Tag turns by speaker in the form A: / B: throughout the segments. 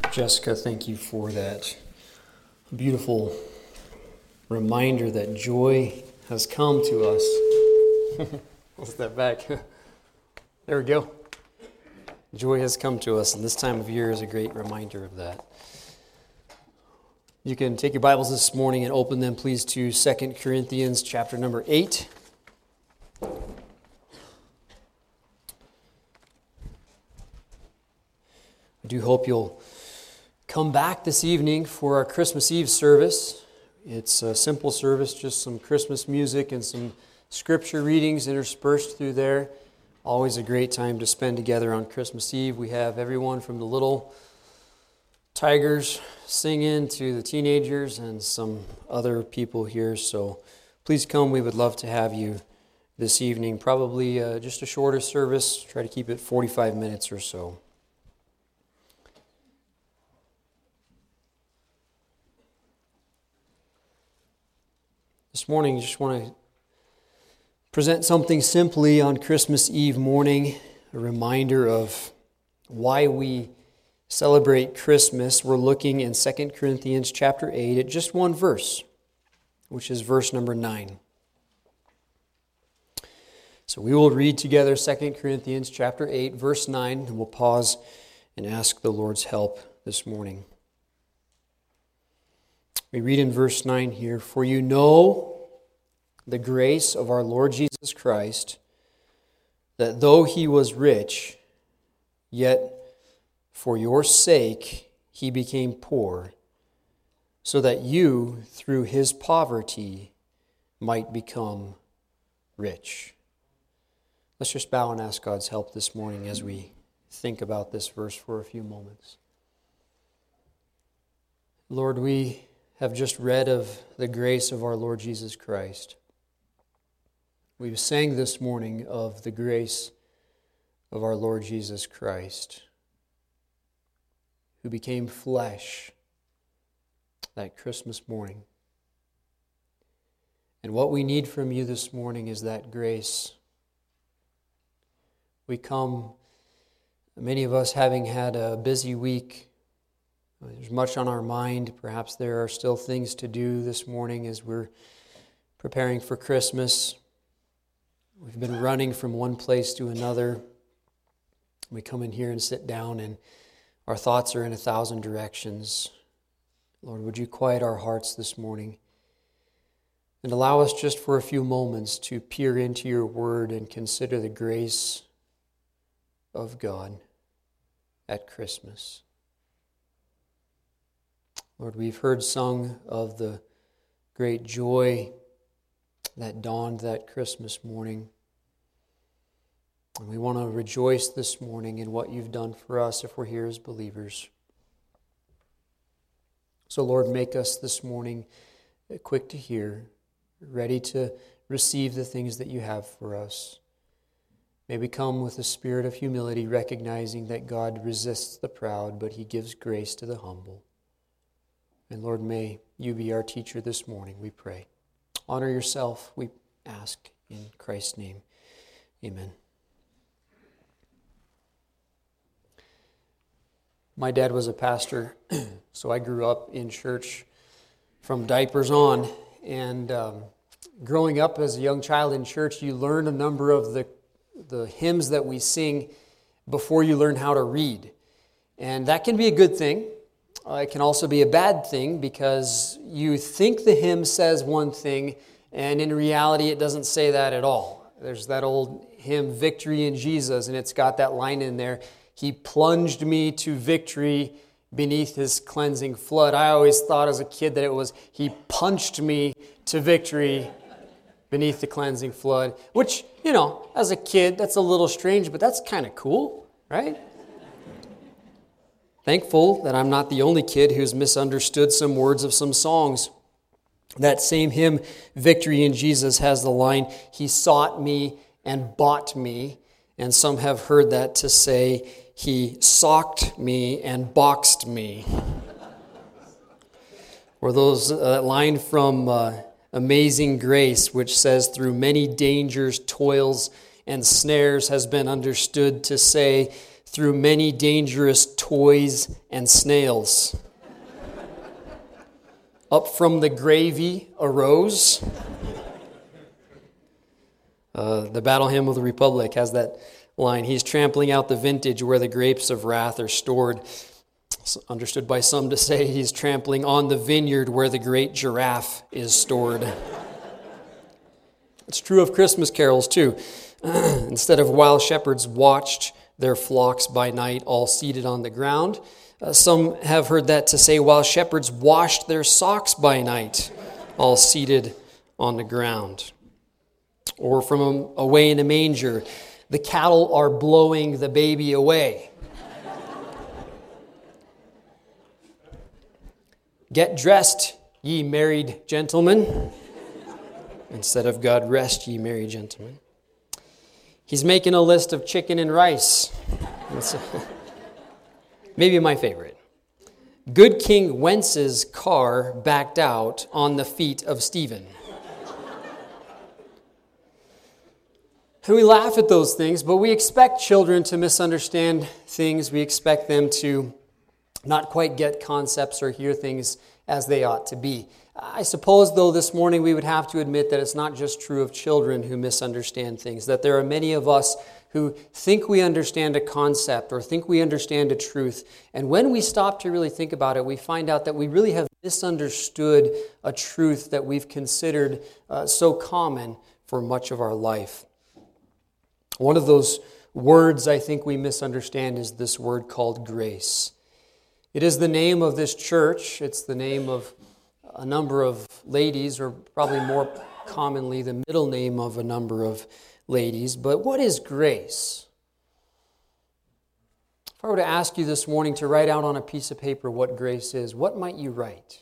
A: Jessica, thank you for that beautiful reminder that joy has come to us. Let's step back. There we go. Joy has come to us, and this time of year is a great reminder of that. You can take your Bibles this morning and open them, please, to 2 Corinthians chapter number 8. I do hope you'll come back this evening for our Christmas Eve service. It's a simple service, just some Christmas music and some scripture readings interspersed through there. Always a great time to spend together on Christmas Eve. We have everyone from the little tigers singing to the teenagers and some other people here. So please come. We would love to have you this evening. Probably just a shorter service. Try to keep it 45 minutes or so. This morning, I just want to present something simply on Christmas Eve morning, a reminder of why we celebrate Christmas. We're looking in 2 Corinthians chapter 8 at just one verse, which is verse number 9. So we will read together 2 Corinthians chapter 8, verse 9, and we'll pause and ask the Lord's help this morning. We read in verse 9 here, "For you know the grace of our Lord Jesus Christ, that though he was rich, yet for your sake he became poor, so that you, through his poverty, might become rich." Let's just bow and ask God's help this morning as we think about this verse for a few moments. Lord, we have just read of the grace of our Lord Jesus Christ. We sang this morning of the grace of our Lord Jesus Christ, who became flesh that Christmas morning. And what we need from you this morning is that grace. We come, many of us having had a busy week. There's much on our mind. Perhaps there are still things to do this morning as we're preparing for Christmas. We've been running from one place to another. We come in here and sit down, and our thoughts are in 1,000 directions. Lord, would you quiet our hearts this morning and allow us just for a few moments to peer into your word and consider the grace of God at Christmas. Lord, we've heard sung of the great joy that dawned that Christmas morning. And we want to rejoice this morning in what you've done for us if we're here as believers. So, Lord, make us this morning quick to hear, ready to receive the things that you have for us. May we come with a spirit of humility, recognizing that God resists the proud, but he gives grace to the humble. And Lord, may you be our teacher this morning, we pray. Honor yourself, we ask in Christ's name. Amen. My dad was a pastor, so I grew up in church from diapers on. And growing up as a young child in church, you learn a number of the hymns that we sing before you learn how to read. And that can be a good thing. It can also be a bad thing because you think the hymn says one thing, and in reality it doesn't say that at all. There's that old hymn, Victory in Jesus, and it's got that line in there, "He plunged me to victory beneath his cleansing flood." I always thought as a kid that it was, "He punched me to victory beneath the cleansing flood," which, as a kid, that's a little strange, but that's kind of cool, right? Thankful that I'm not the only kid who's misunderstood some words of some songs. That same hymn, Victory in Jesus, has the line, "He sought me and bought me." And some have heard that to say, "He socked me and boxed me." Or that line from Amazing Grace, which says, "Through many dangers, toils, and snares," has been understood to say, through many dangerous toys and snails. Up from the gravy arose. The Battle Hymn of the Republic has that line. He's trampling out the vintage where the grapes of wrath are stored. It's understood by some to say he's trampling on the vineyard where the great giraffe is stored. It's true of Christmas carols too. Instead of while shepherds watched their flocks by night all seated on the ground, some have heard that to say while shepherds washed their socks by night all seated on the ground. Or from away in a manger, the cattle are blowing the baby away. Get dressed, ye married gentlemen. Instead of God rest, ye merry gentlemen. He's making a list of chicken and rice. Maybe my favorite. Good King Wence's car backed out on the feet of Stephen. And we laugh at those things, but we expect children to misunderstand things. We expect them to not quite get concepts or hear things as they ought to be. I suppose, though, this morning we would have to admit that it's not just true of children who misunderstand things, that there are many of us who think we understand a concept or think we understand a truth. And when we stop to really think about it, we find out that we really have misunderstood a truth that we've considered so common for much of our life. One of those words I think we misunderstand is this word called grace. It is the name of this church. It's the name of a number of ladies, or probably more commonly the middle name of a number of ladies. But what is grace? If I were to ask you this morning to write out on a piece of paper what grace is, what might you write?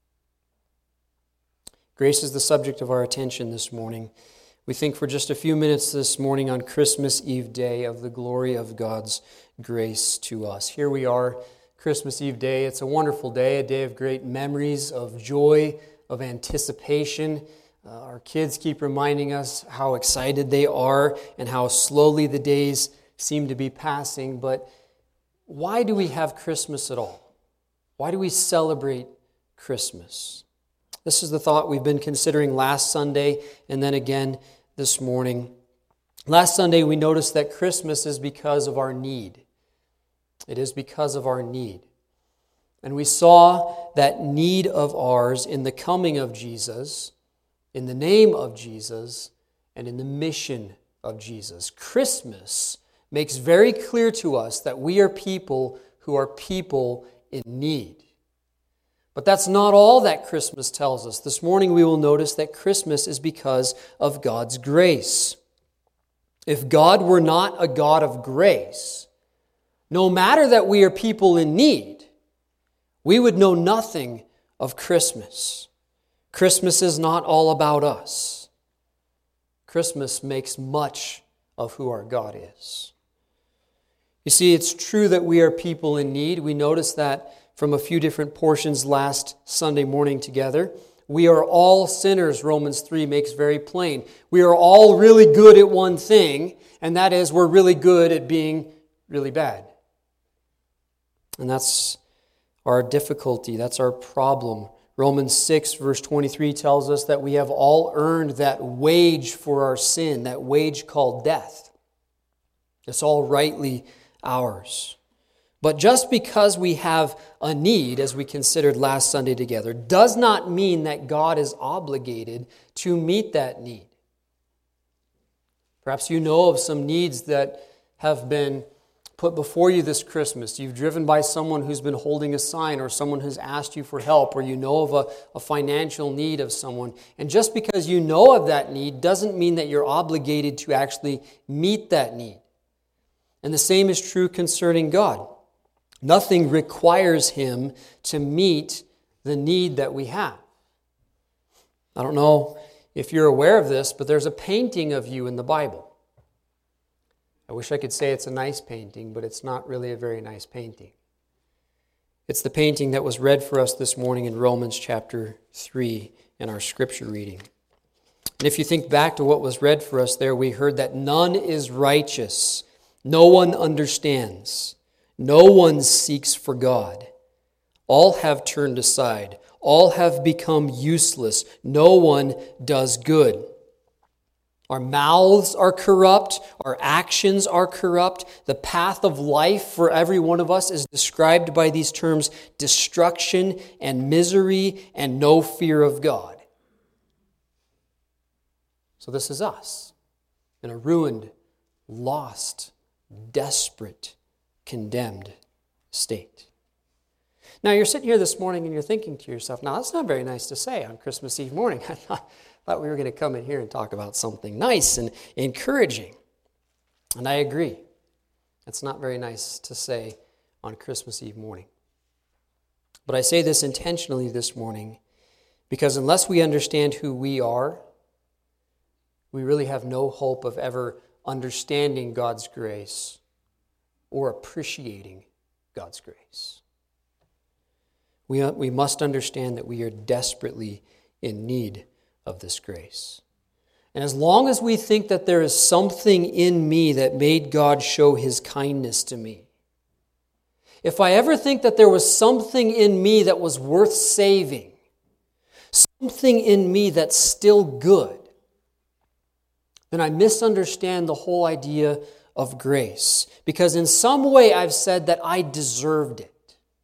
A: Grace is the subject of our attention this morning. We think for just a few minutes this morning on Christmas Eve Day of the glory of God's grace to us. Here we are, Christmas Eve Day. It's a wonderful day, a day of great memories, of joy, of anticipation. Our kids keep reminding us how excited they are and how slowly the days seem to be passing. But why do we have Christmas at all? Why do we celebrate Christmas? This is the thought we've been considering last Sunday and then again this morning. Last Sunday we noticed that Christmas is because of our need. It is because of our need. And we saw that need of ours in the coming of Jesus, in the name of Jesus, and in the mission of Jesus. Christmas makes very clear to us that we are people who are people in need. But that's not all that Christmas tells us. This morning we will notice that Christmas is because of God's grace. If God were not a God of grace, no matter that we are people in need, we would know nothing of Christmas. Christmas is not all about us. Christmas makes much of who our God is. You see, it's true that we are people in need. We noticed that from a few different portions last Sunday morning together. We are all sinners, Romans 3 makes very plain. We are all really good at one thing, and that is we're really good at being really bad. And that's our difficulty, that's our problem. Romans 6 verse 23 tells us that we have all earned that wage for our sin, that wage called death. It's all rightly ours. But just because we have a need, as we considered last Sunday together, does not mean that God is obligated to meet that need. Perhaps you know of some needs that have been put before you this Christmas. You've driven by someone who's been holding a sign, or someone who's asked you for help, or you know of a financial need of someone. And just because you know of that need doesn't mean that you're obligated to actually meet that need. And the same is true concerning God. Nothing requires Him to meet the need that we have. I don't know if you're aware of this, but there's a painting of you in the Bible. I wish I could say it's a nice painting, but it's not really a very nice painting. It's the painting that was read for us this morning in Romans chapter 3 in our scripture reading. And if you think back to what was read for us there, we heard that none is righteous. No one understands. No one seeks for God. All have turned aside. All have become useless. No one does good. Our mouths are corrupt. Our actions are corrupt. The path of life for every one of us is described by these terms: destruction and misery and no fear of God. So this is us in a ruined, lost, desperate, condemned state. Now you're sitting here this morning and you're thinking to yourself, now that's not very nice to say on Christmas Eve morning. I thought we were going to come in here and talk about something nice and encouraging. And I agree. It's not very nice to say on Christmas Eve morning. But I say this intentionally this morning because unless we understand who we are, we really have no hope of ever understanding God's grace or appreciating God's grace. We must understand that we are desperately in need of this grace. And as long as we think that there is something in me that made God show his kindness to me, if I ever think that there was something in me that was worth saving, something in me that's still good, then I misunderstand the whole idea of grace. Because in some way I've said that I deserved it.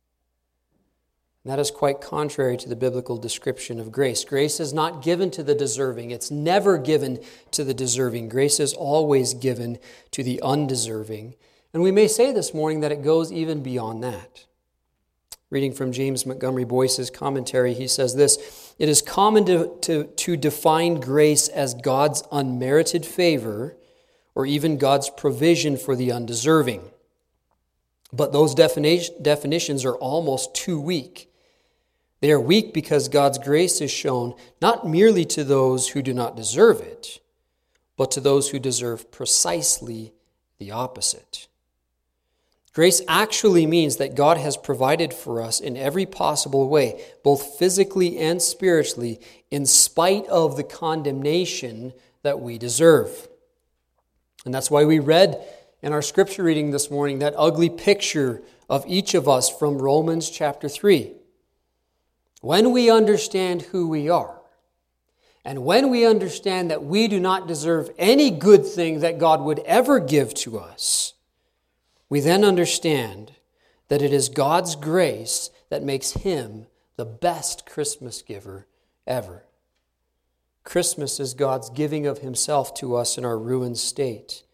A: And that is quite contrary to the biblical description of grace. Grace is not given to the deserving. It's never given to the deserving. Grace is always given to the undeserving. And we may say this morning that it goes even beyond that. Reading from James Montgomery Boyce's commentary, he says this: "It is common to define grace as God's unmerited favor or even God's provision for the undeserving. But those definitions are almost too weak. They are weak because God's grace is shown not merely to those who do not deserve it, but to those who deserve precisely the opposite. Grace actually means that God has provided for us in every possible way, both physically and spiritually, in spite of the condemnation that we deserve." And that's why we read in our scripture reading this morning that ugly picture of each of us from Romans chapter 3. When we understand who we are, and when we understand that we do not deserve any good thing that God would ever give to us, we then understand that it is God's grace that makes him the best Christmas giver ever. Christmas is God's giving of himself to us in our ruined state.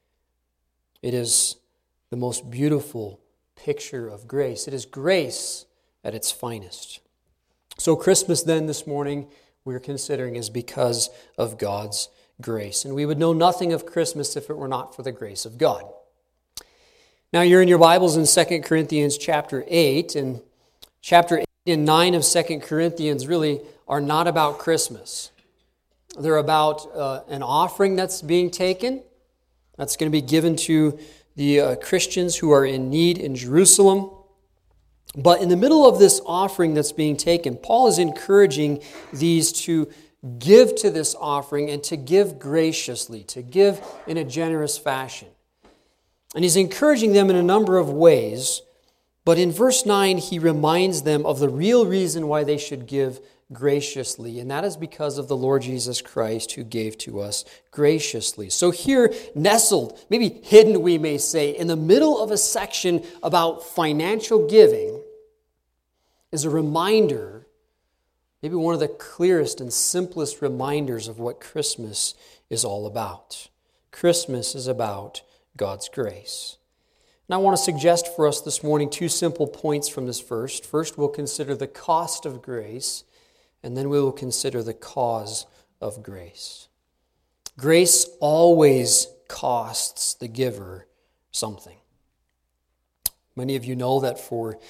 A: It is the most beautiful picture of grace. It is grace at its finest. So Christmas then this morning we're considering is because of God's grace. And we would know nothing of Christmas if it were not for the grace of God. Now you're in your Bibles in 2 Corinthians chapter 8, and chapter 8 and 9 of 2 Corinthians really are not about Christmas. They're about an offering that's being taken, that's going to be given to the Christians who are in need in Jerusalem. But in the middle of this offering that's being taken, Paul is encouraging these to give to this offering and to give graciously, to give in a generous fashion. And he's encouraging them in a number of ways, but in verse 9 he reminds them of the real reason why they should give graciously, and that is because of the Lord Jesus Christ who gave to us graciously. So here, nestled, maybe hidden we may say, in the middle of a section about financial giving is a reminder, maybe one of the clearest and simplest reminders of what Christmas is all about. Christmas is about God's grace. And I want to suggest for us this morning two simple points from this verse. First, we'll consider the cost of grace, and then we will consider the cause of grace. Grace always costs the giver something. Many of you know that for,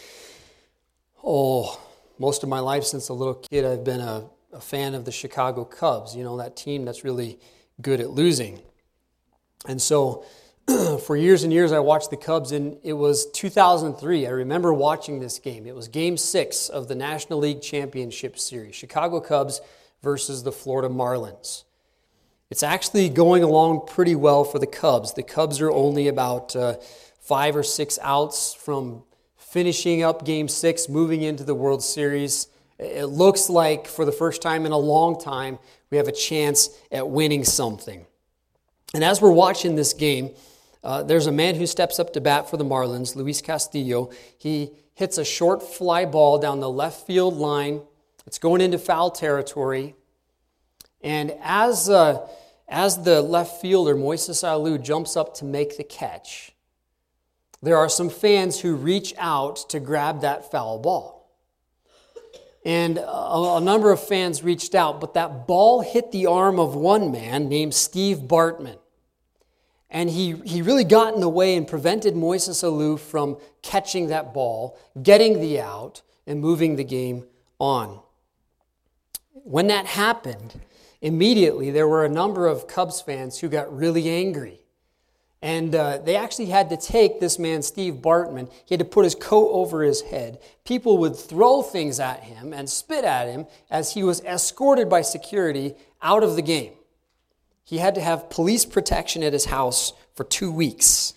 A: most of my life since a little kid, I've been a fan of the Chicago Cubs, that team that's really good at losing. And so for years and years I watched the Cubs, and it was 2003. I remember watching this game. It was Game 6 of the National League Championship Series, Chicago Cubs versus the Florida Marlins. It's actually going along pretty well for the Cubs. The Cubs are only about 5 or 6 outs from finishing up Game 6, moving into the World Series. It looks like for the first time in a long time, we have a chance at winning something. And as we're watching this game, there's a man who steps up to bat for the Marlins, Luis Castillo. He hits a short fly ball down the left field line. It's going into foul territory. And as the left fielder, Moises Alou, jumps up to make the catch, there are some fans who reach out to grab that foul ball. And a number of fans reached out, but that ball hit the arm of one man named Steve Bartman. And he really got in the way and prevented Moises Alou from catching that ball, getting the out, and moving the game on. When that happened, immediately there were a number of Cubs fans who got really angry. And they actually had to take this man, Steve Bartman. He had to put his coat over his head. People would throw things at him and spit at him as he was escorted by security out of the game. He had to have police protection at his house for 2 weeks.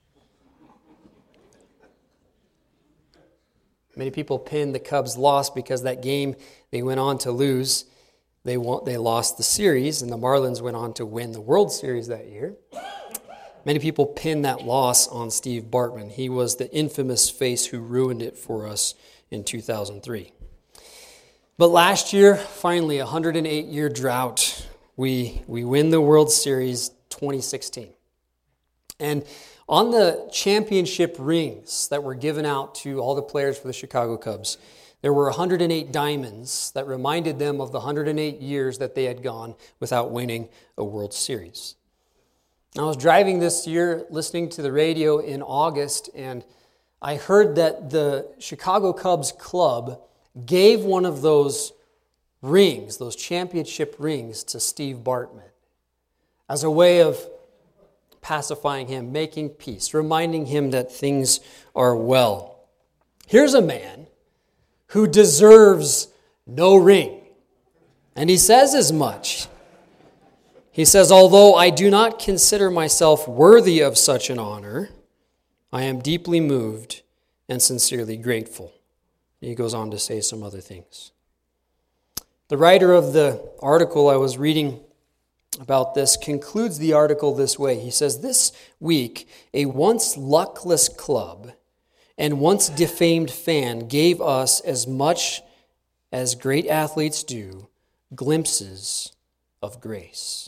A: Many people pinned the Cubs' loss because that game they went on to lose. They lost the series, and the Marlins went on to win the World Series that year. Many people pin that loss on Steve Bartman. He was the infamous face who ruined it for us in 2003. But last year, finally, a 108-year drought, we win the World Series 2016. And on the championship rings that were given out to all the players for the Chicago Cubs, there were 108 diamonds that reminded them of the 108 years that they had gone without winning a World Series. I was driving this year, listening to the radio in August, and I heard that the Chicago Cubs club gave one of those rings, those championship rings, to Steve Bartman as a way of pacifying him, making peace, reminding him that things are well. Here's a man who deserves no ring, and he says as much. He says, "Although I do not consider myself worthy of such an honor, I am deeply moved and sincerely grateful." He goes on to say some other things. The writer of the article I was reading about this concludes the article this way. He says, "This week, a once luckless club and once defamed fan gave us, as much as great athletes do, glimpses of grace."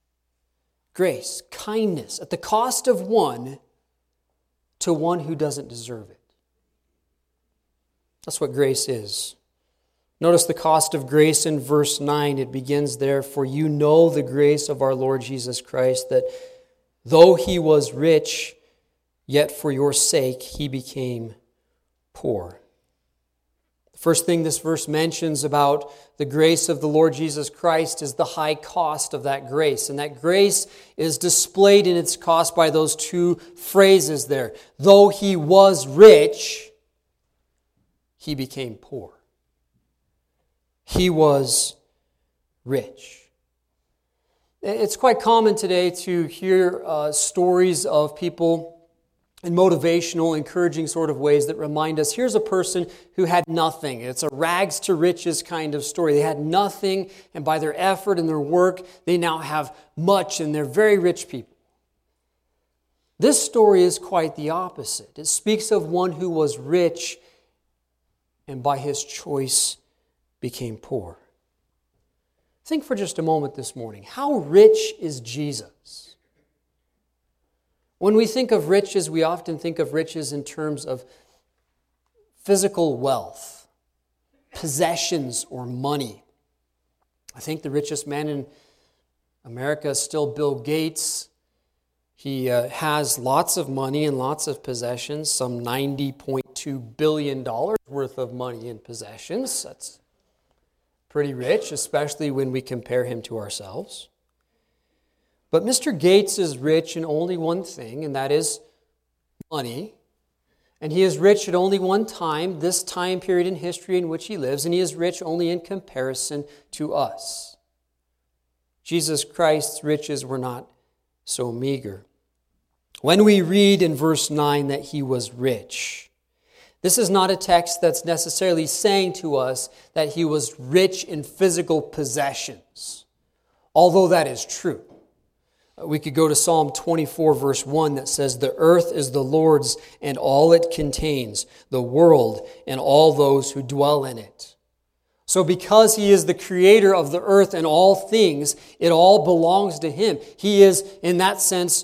A: Grace, kindness, at the cost of one to one who doesn't deserve it. That's what grace is. Notice the cost of grace in verse 9. It begins there, "For you know the grace of our Lord Jesus Christ, that though he was rich, yet for your sake he became poor." The first thing this verse mentions about the grace of the Lord Jesus Christ is the high cost of that grace. And that grace is displayed in its cost by those two phrases there. Though he was rich, he became poor. He was rich. It's quite common today to hear stories of people in motivational, encouraging sort of ways that remind us, here's a person who had nothing. It's a rags to riches kind of story. They had nothing, and by their effort and their work, they now have much, and they're very rich people. This story is quite the opposite. It speaks of one who was rich, and by his choice became poor. Think for just a moment this morning. How rich is Jesus? When we think of riches, we often think of riches in terms of physical wealth, possessions, or money. I think the richest man in America is still Bill Gates. He has lots of money and lots of possessions, some $90.2 billion worth of money and possessions. That's pretty rich, especially when we compare him to ourselves. But Mr. Gates is rich in only one thing, and that is money. And he is rich at only one time, this time period in history in which he lives, and he is rich only in comparison to us. Jesus Christ's riches were not so meager. When we read in verse 9 that he was rich, this is not a text that's necessarily saying to us that he was rich in physical possessions, although that is true. We could go to Psalm 24, verse 1, that says, "The earth is the Lord's and all it contains, the world and all those who dwell in it." So because he is the creator of the earth and all things, it all belongs to him. He is, in that sense,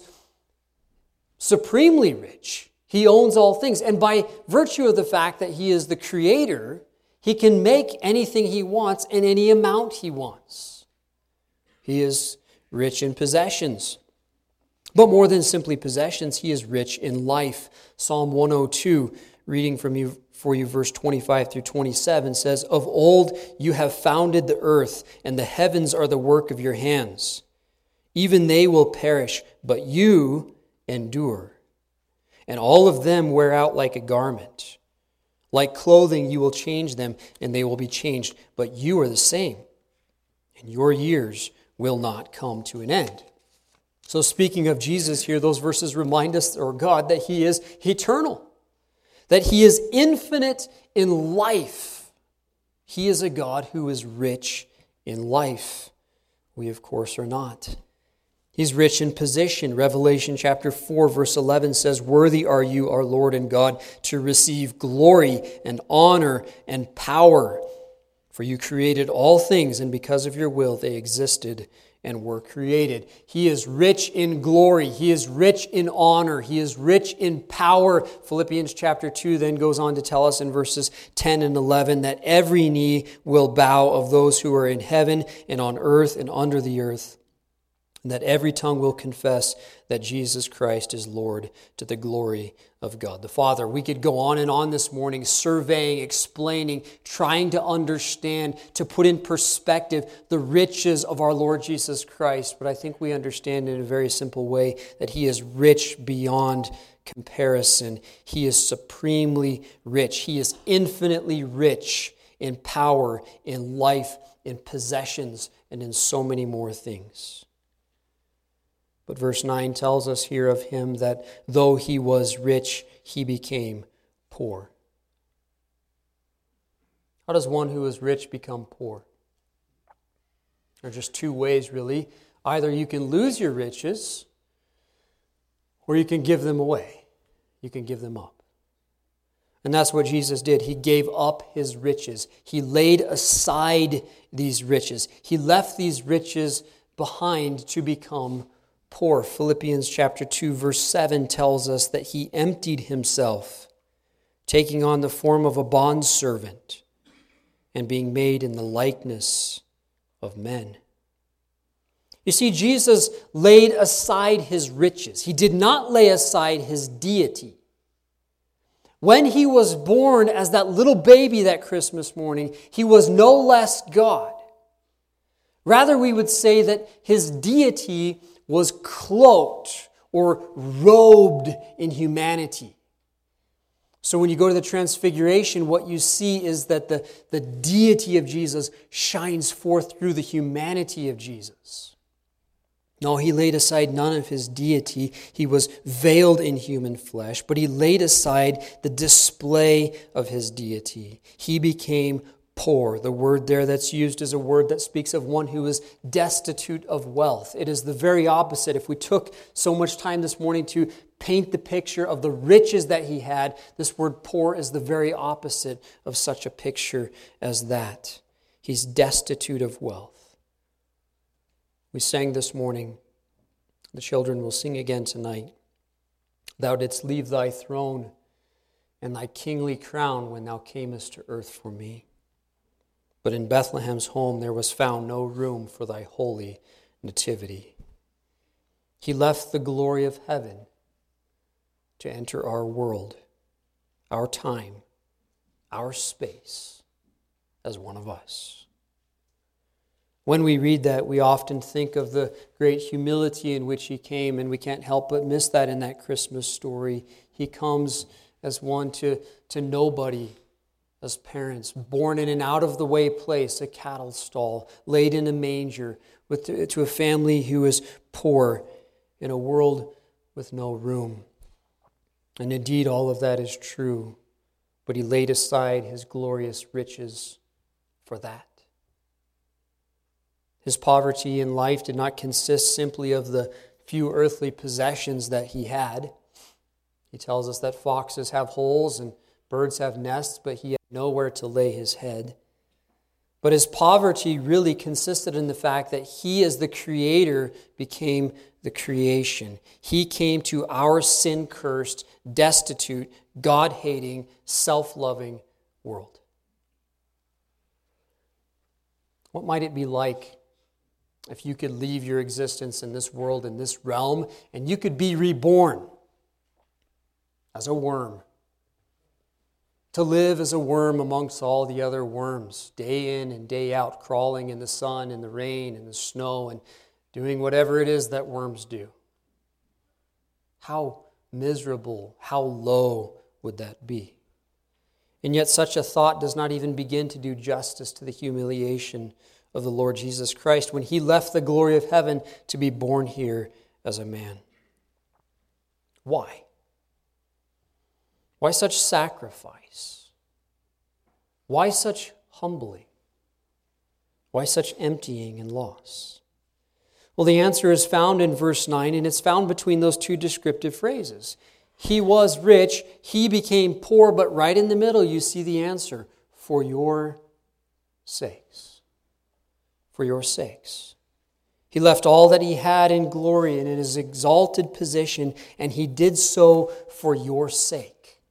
A: supremely rich. He owns all things. And by virtue of the fact that he is the creator, he can make anything he wants in any amount he wants. He is rich in possessions. But more than simply possessions, he is rich in life. Psalm 102, reading for you verse 25 through 27, says, "Of old you have founded the earth, and the heavens are the work of your hands. Even they will perish, but you endure. And all of them wear out like a garment. Like clothing you will change them, and they will be changed. But you are the same, and your years will not come to an end." So speaking of Jesus here, those verses remind us, or God, that he is eternal, that he is infinite in life. He is a God who is rich in life. We, of course, are not. He's rich in position. Revelation chapter 4, verse 11 says, "Worthy are you, our Lord and God, to receive glory and honor and power. For you created all things, and because of your will they existed and were created." He is rich in glory. He is rich in honor. He is rich in power. Philippians chapter 2 then goes on to tell us in verses 10 and 11 that every knee will bow of those who are in heaven and on earth and under the earth, and that every tongue will confess that Jesus Christ is Lord, to the glory of God the Father. We could go on and on this morning, surveying, explaining, trying to understand, to put in perspective the riches of our Lord Jesus Christ. But I think we understand in a very simple way that he is rich beyond comparison. He is supremely rich. He is infinitely rich in power, in life, in possessions, and in so many more things. But verse 9 tells us here of him that though he was rich, he became poor. How does one who is rich become poor? There are just two ways, really. Either you can lose your riches, or you can give them away. You can give them up. And that's what Jesus did. He gave up his riches. He laid aside these riches. He left these riches behind to become poor. Philippians chapter 2, verse 7 tells us that he emptied himself, taking on the form of a bondservant and being made in the likeness of men. You see, Jesus laid aside his riches. He did not lay aside his deity. When he was born as that little baby that Christmas morning, he was no less God. Rather, we would say that his deity was cloaked or robed in humanity. So when you go to the Transfiguration, what you see is that the deity of Jesus shines forth through the humanity of Jesus. No, he laid aside none of his deity. He was veiled in human flesh, but he laid aside the display of his deity. He became poor. The word there that's used is a word that speaks of one who is destitute of wealth. It is the very opposite. If we took so much time this morning to paint the picture of the riches that he had, this word poor is the very opposite of such a picture as that. He's destitute of wealth. We sang this morning. The children will sing again tonight. "Thou didst leave thy throne and thy kingly crown when thou camest to earth for me. But in Bethlehem's home there was found no room for thy holy nativity." He left the glory of heaven to enter our world, our time, our space, as one of us. When we read that, we often think of the great humility in which he came, and we can't help but miss that in that Christmas story. He comes as one to nobody, as parents, born in an out-of-the-way place, a cattle stall, laid in a manger, to a family who is poor in a world with no room. And indeed, all of that is true, but he laid aside his glorious riches for that. His poverty in life did not consist simply of the few earthly possessions that he had. He tells us that foxes have holes and birds have nests, but he had nowhere to lay his head. But his poverty really consisted in the fact that he, as the Creator, became the creation. He came to our sin-cursed, destitute, God-hating, self-loving world. What might it be like if you could leave your existence in this world, in this realm, and you could be reborn as a worm? To live as a worm amongst all the other worms, day in and day out, crawling in the sun, in the rain, in the snow, and doing whatever it is that worms do. How miserable, how low would that be? And yet such a thought does not even begin to do justice to the humiliation of the Lord Jesus Christ when he left the glory of heaven to be born here as a man. Why? Why such sacrifice? Why such humbling? Why such emptying and loss? Well, the answer is found in verse 9, and it's found between those two descriptive phrases. He was rich, he became poor, but right in the middle you see the answer, for your sakes. For your sakes. He left all that he had in glory and in his exalted position, and he did so for your sake.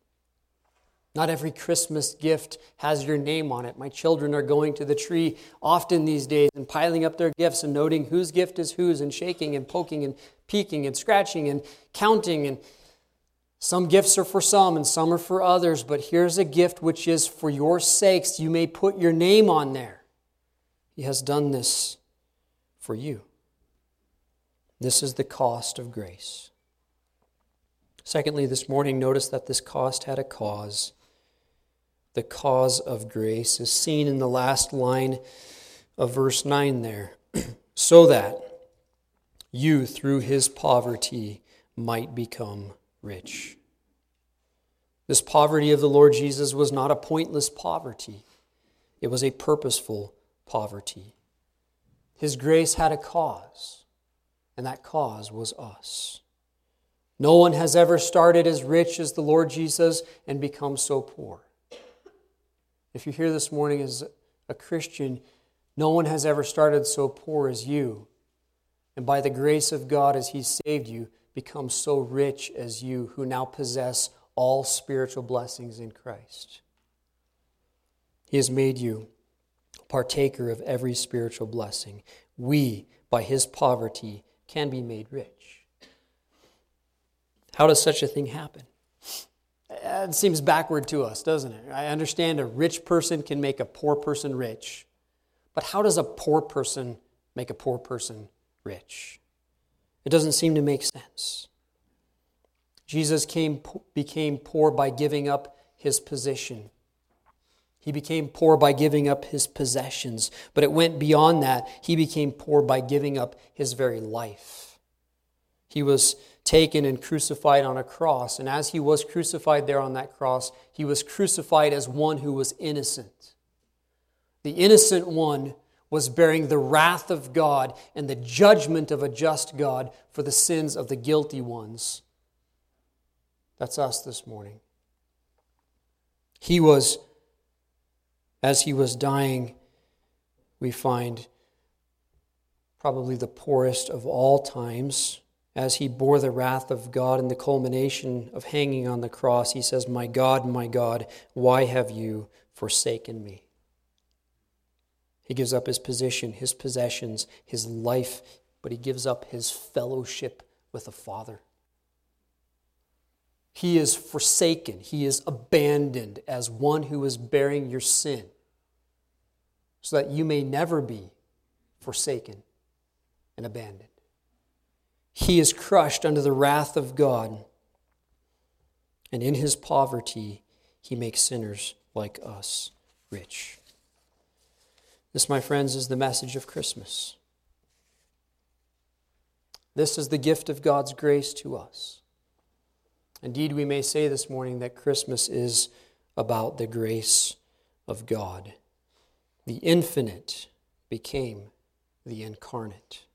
A: Not every Christmas gift has your name on it. My children are going to the tree often these days and piling up their gifts and noting whose gift is whose and shaking and poking and peeking and scratching and counting. And some gifts are for some and some are for others. But here's a gift which is for your sakes. You may put your name on there. He has done this for you. This is the cost of grace. Secondly, this morning, notice that this cost had a cause. The cause of grace is seen in the last line of verse 9 there. So that you, through his poverty, might become rich. This poverty of the Lord Jesus was not a pointless poverty. It was a purposeful poverty. His grace had a cause, and that cause was us. No one has ever started as rich as the Lord Jesus and become so poor. If you're here this morning as a Christian, no one has ever started so poor as you. And by the grace of God, as he saved you, become so rich as you, who now possess all spiritual blessings in Christ. He has made you a partaker of every spiritual blessing. We, by his poverty, can be made rich. How does such a thing happen? It seems backward to us, doesn't it? I understand a rich person can make a poor person rich. But how does a poor person make a poor person rich? It doesn't seem to make sense. Jesus became poor by giving up his position. He became poor by giving up his possessions. But it went beyond that. He became poor by giving up his very life. He was taken and crucified on a cross. And as he was crucified there on that cross, he was crucified as one who was innocent. The innocent one was bearing the wrath of God and the judgment of a just God for the sins of the guilty ones. That's us this morning. He was, as he was dying, we find probably the poorest of all times. As he bore the wrath of God in the culmination of hanging on the cross, he says, my God, why have you forsaken me? He gives up his position, his possessions, his life, but he gives up his fellowship with the Father. He is forsaken, he is abandoned as one who is bearing your sin, so that you may never be forsaken and abandoned. He is crushed under the wrath of God, and in his poverty, he makes sinners like us rich. This, my friends, is the message of Christmas. This is the gift of God's grace to us. Indeed, we may say this morning that Christmas is about the grace of God. The infinite became the incarnate.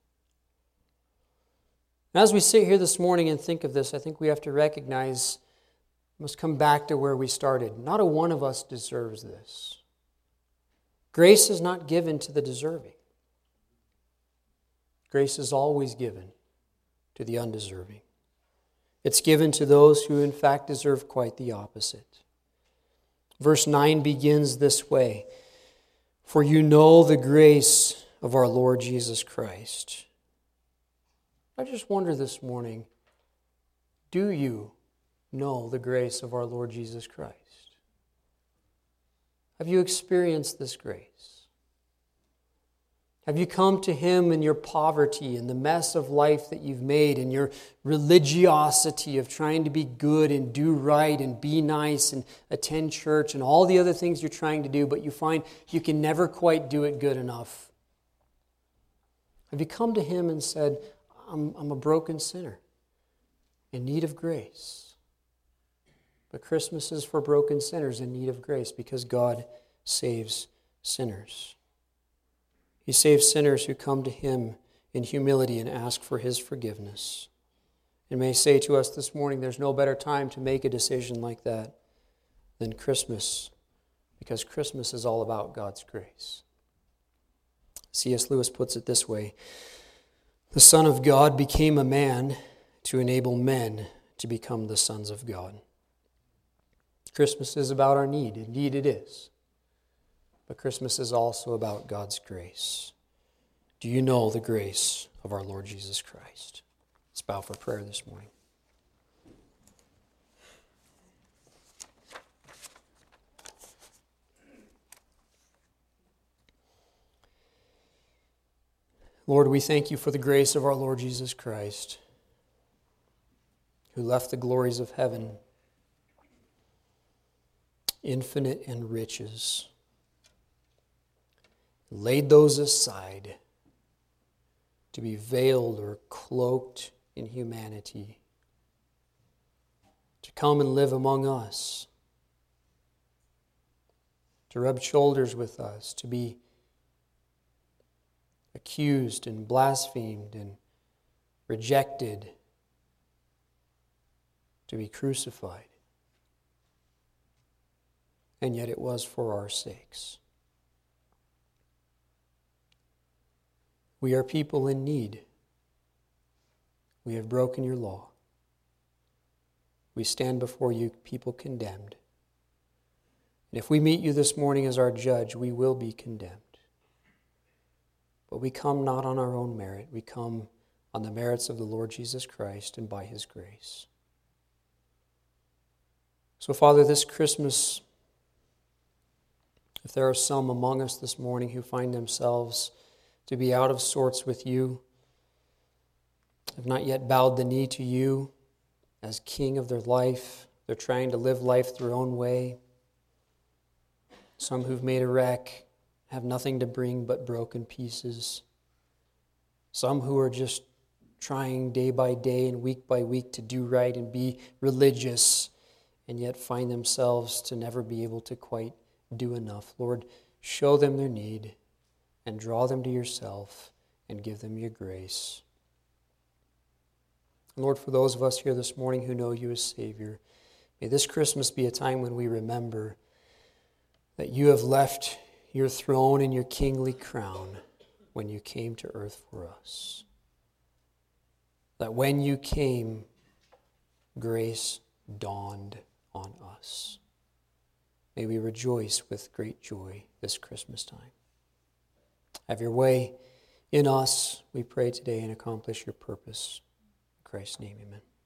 A: As we sit here this morning and think of this, I think we have to recognize, we must come back to where we started. Not a one of us deserves this. Grace is not given to the deserving. Grace is always given to the undeserving. It's given to those who in fact deserve quite the opposite. Verse 9 begins this way: "For you know the grace of our Lord Jesus Christ." I just wonder this morning, do you know the grace of our Lord Jesus Christ? Have you experienced this grace? Have you come to Him in your poverty and the mess of life that you've made and your religiosity of trying to be good and do right and be nice and attend church and all the other things you're trying to do, but you find you can never quite do it good enough? Have you come to Him and said, I'm a broken sinner in need of grace? But Christmas is for broken sinners in need of grace because God saves sinners. He saves sinners who come to Him in humility and ask for His forgiveness. And may say to us this morning, there's no better time to make a decision like that than Christmas, because Christmas is all about God's grace. C.S. Lewis puts it this way: "The Son of God became a man to enable men to become the sons of God." Christmas is about our need. Indeed it is. But Christmas is also about God's grace. Do you know the grace of our Lord Jesus Christ? Let's bow for prayer this morning. Lord, we thank You for the grace of our Lord Jesus Christ, who left the glories of heaven, infinite in riches, laid those aside to be veiled or cloaked in humanity, to come and live among us, to rub shoulders with us, to be accused and blasphemed and rejected, to be crucified. And yet it was for our sakes. We are people in need. We have broken Your law. We stand before You, people condemned. And if we meet You this morning as our judge, we will be condemned. But we come not on our own merit. We come on the merits of the Lord Jesus Christ and by His grace. So, Father, this Christmas, if there are some among us this morning who find themselves to be out of sorts with You, have not yet bowed the knee to You as King of their life, they're trying to live life their own way. Some who've made a wreck, have nothing to bring but broken pieces. Some who are just trying day by day and week by week to do right and be religious, and yet find themselves to never be able to quite do enough. Lord, show them their need and draw them to Yourself and give them Your grace. And Lord, for those of us here this morning who know You as Savior, may this Christmas be a time when we remember that You have left Your throne and Your kingly crown when You came to earth for us. That when You came, grace dawned on us. May we rejoice with great joy this Christmas time. Have Your way in us, we pray today, and accomplish Your purpose. In Christ's name, amen.